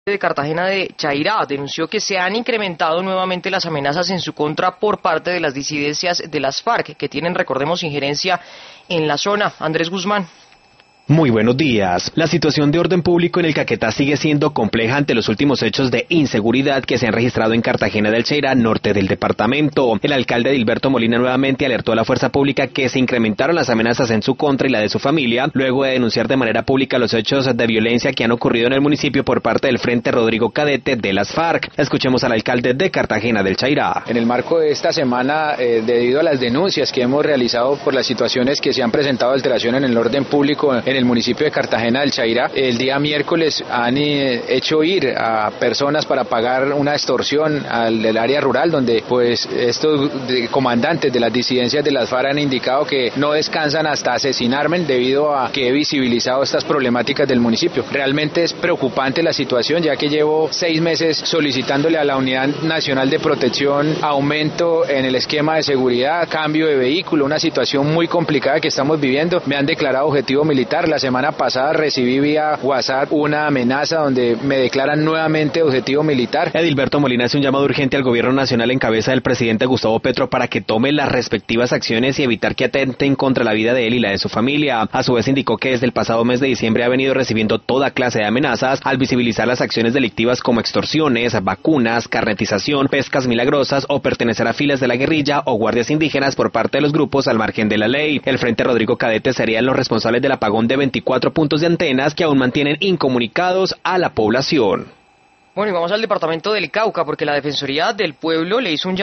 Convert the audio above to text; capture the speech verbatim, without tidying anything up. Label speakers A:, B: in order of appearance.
A: de Cartagena de Chairá denunció que se han incrementado nuevamente las amenazas en su contra por parte de las disidencias de las FARC, que tienen, recordemos, injerencia en la zona. Andrés Guzmán.
B: Muy buenos días. La situación de orden público en el Caquetá sigue siendo compleja ante los últimos hechos de inseguridad que se han registrado en Cartagena del Chairá, norte del departamento. El alcalde Edilberto Molina nuevamente alertó a la fuerza pública que se incrementaron las amenazas en su contra y la de su familia, luego de denunciar de manera pública los hechos de violencia que han ocurrido en el municipio por parte del Frente Rodrigo Cadete de las FARC. Escuchemos al alcalde de Cartagena del Chairá.
C: En el marco de esta semana, eh, debido a las denuncias que hemos realizado por las situaciones que se han presentado alteración en el orden público en el municipio de Cartagena del Chairá, el día miércoles han eh, hecho ir a personas para pagar una extorsión al del área rural, donde pues estos de, comandantes de las disidencias de las FARC han indicado que no descansan hasta asesinarme debido a que he visibilizado estas problemáticas del municipio. Realmente es preocupante la situación, ya que llevo seis meses solicitándole a la Unidad Nacional de Protección aumento en el esquema de seguridad, cambio de vehículo, una situación muy complicada que estamos viviendo. Me han declarado objetivo militar. La semana pasada recibí vía WhatsApp una amenaza donde me declaran nuevamente objetivo militar.
B: Edilberto Molina hace un llamado urgente al gobierno nacional en cabeza del presidente Gustavo Petro para que tome las respectivas acciones y evitar que atenten contra la vida de él y la de su familia. A su vez indicó que desde el pasado mes de diciembre ha venido recibiendo toda clase de amenazas al visibilizar las acciones delictivas como extorsiones, vacunas, carnetización, pescas milagrosas o pertenecer a filas de la guerrilla o guardias indígenas por parte de los grupos al margen de la ley. El Frente Rodrigo Cadete serían los responsables del apagón de veinticuatro puntos de antenas que aún mantienen incomunicados a la población.
A: Bueno, y vamos al departamento del Cauca, porque la Defensoría del Pueblo le hizo un